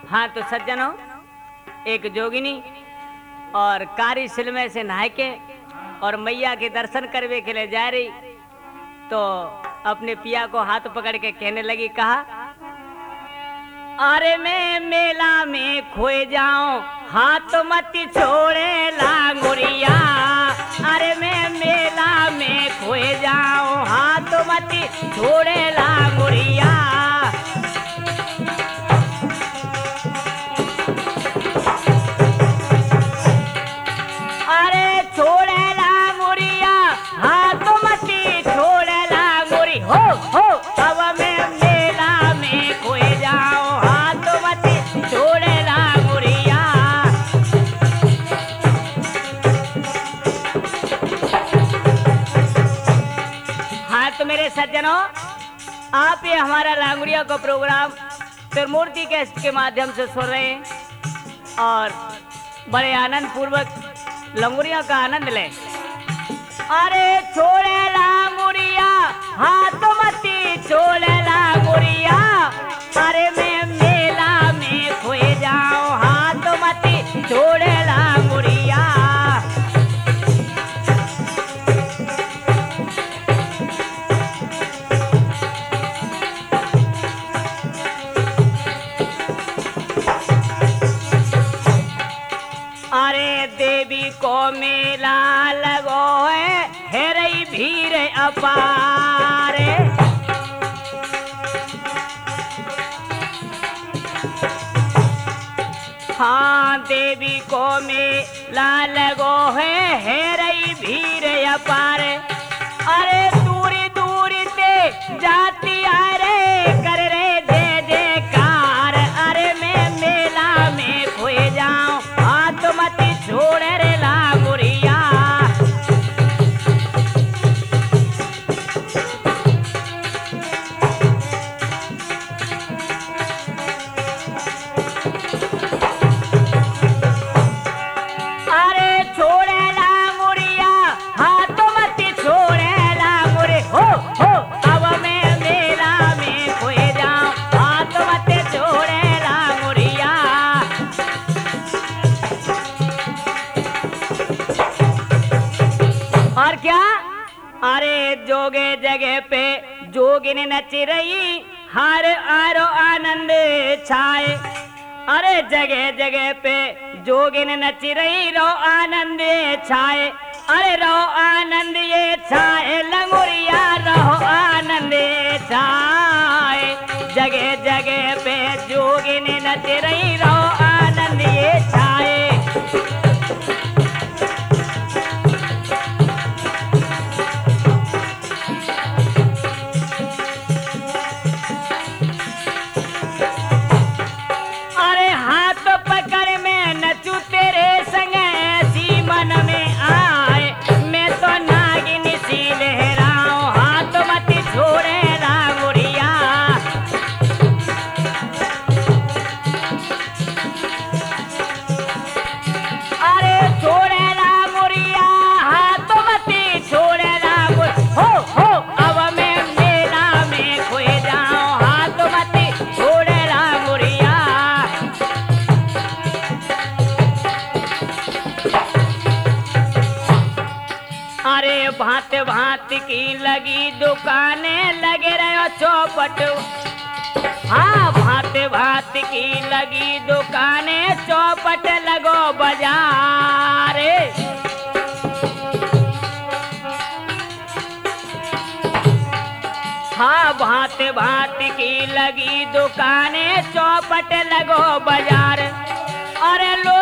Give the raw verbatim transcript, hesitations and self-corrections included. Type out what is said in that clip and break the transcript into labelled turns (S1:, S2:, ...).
S1: हाँ तो सज्जनों, एक जोगिनी और कारी सिलमे से नहा के और मैया के दर्शन करवे के लिए जा रही, तो अपने पिया को हाथ पकड़ के कहने लगी, कहा अरे मैं मेला में खोए जाऊं हाथ मत छोड़े लांगुरिया। अरे मैं मेला में खोए जाऊं हाथ मत छोड़े लांगुरिया। अरे छोड़े लांगुरिया हाथ मत छोड़े लांगुरी हो हो। अब मैं मेला में खोए जाऊं हाथ मत छोड़े लांगुरिया। हाँ तो मेरे सज्जनों, आप ये हमारा लांगुरिया का प्रोग्राम त्रिमूर्ति कैसेट के माध्यम से सुन रहे हैं और बड़े आनंद पूर्वक लंगुरिया का आनंद लें। अरे छोड़े लांगुरिया हाथ मती छोड़े लांगुरिया। अरे मैं मेला में खोए जाऊं हाथ मती छोड़े लांगुरिया। अरे देवी को मेला लगो है हेरई भीड़ अपार। हाँ देवी को मेला लगो है हेरई भीड़ अपार। अरे दूरी दूरी से जाती आ रे कर रे दे दे कार। अरे मैं मेला में खोए जाऊं हाथ मत छोड़े रे लांगुरिया। अरे छोड़े लांगुरिया हाथ मत छोड़े लांगुरी हो हो। अब मैं मेला में खोए जाऊं हाथ मत छोड़े लांगुरिया। और क्या, अरे जोगे जगह पे जोगिनी नच रही हर आरो आनंद छाए। अरे जगह जगह पे जोगिनी नच रही रो आनंद छाए। अरे रो आनंद ये छाए लंगुरिया रहो आनंद छाए। जगह जगह पे जोगिनी नच रही रो आनंद ये छाए। अरे हाथ पकड़ में नचू तेरे संग ऐसी मन में आए। मैं तो नागिन सी लहराऊं हाथ मत छोड़े लांगुरिया। अरे छोड़े लांगुरिया हाथ मत छोड़े लांगुर हो हो। अब मैं मेला में खोए जाऊं हाथ मत छोड़े लांगुरिया। अरे भांत भांत की लगी दुकानें लगे रहो चौपट। हाँ भांत भांत की लगी दुकानें चौपट लगो बाजार। हाँ भांत भांत की लगी दुकानें चौपट लगो बाजार। अरे लो